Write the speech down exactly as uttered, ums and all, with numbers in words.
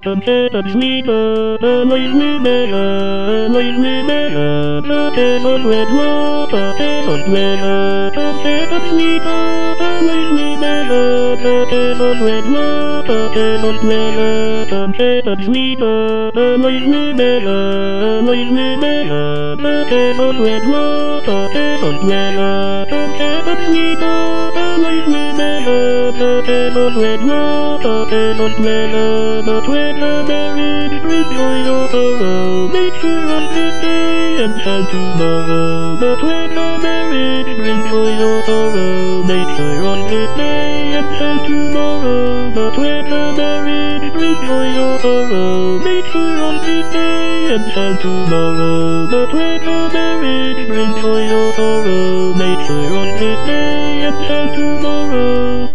Consider sweeter, light winner, light winner, consider red water, consider winner, consider sweeter, light winner, consider red water, consider winner, consider sweeter, light winner, light winner, consider red water, consider winner, consider sweeter, light winner, consider red water, consider winner, the twitter married, bring joy or sorrow, nature on this day and shine tomorrow. The twitter married, bring joy or sorrow, nature on this day and shine tomorrow. The twitter married, bring joy or sorrow, nature on this day and shine tomorrow. The twitter married, bring joy or sorrow, nature on this day and shine tomorrow.